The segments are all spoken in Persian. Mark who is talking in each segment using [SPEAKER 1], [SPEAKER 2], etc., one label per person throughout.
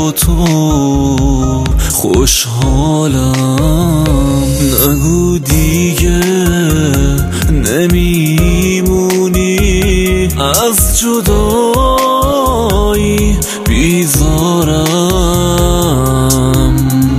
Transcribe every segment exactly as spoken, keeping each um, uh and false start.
[SPEAKER 1] با تو خوشحالم. نگو دیگه نمیمونی از جدایی بیزارم.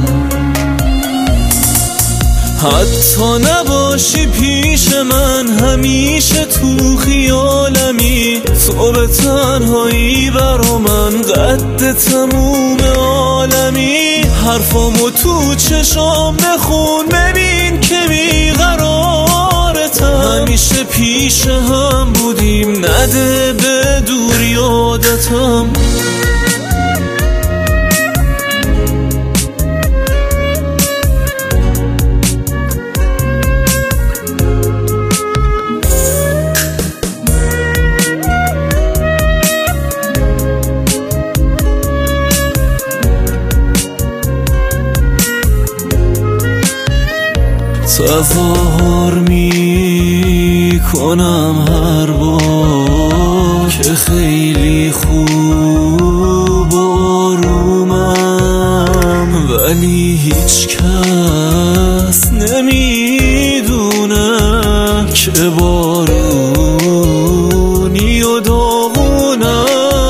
[SPEAKER 1] حتی نباشی پیش من همیشه تو خیالمی، تو به تنهایی برا من قد تموم عالمی. حرفامو تو چشام بخون ببین که بیقرارتم. همیشه پیش هم بودیم نده به دور یادتم. تظاهر می کنم هر بار که خیلی خوب آرومم، ولی هیچ کس نمیدونه که بارونی و داغونم.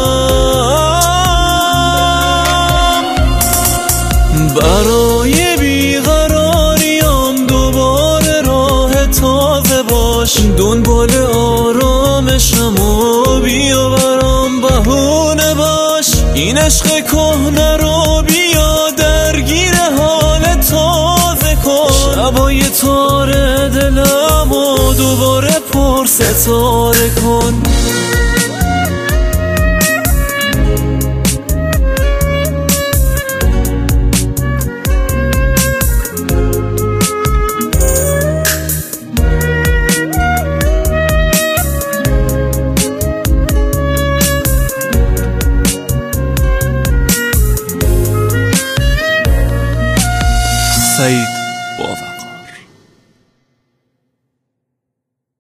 [SPEAKER 1] برای بیقراریام دوباره راه تازه باش، دنبال آرامشم و بیا برام بهونه باش. این عشق کهنه رو بیا درگیر حال تازه کن. شبای تار دلم و دوباره پر ستاره کن.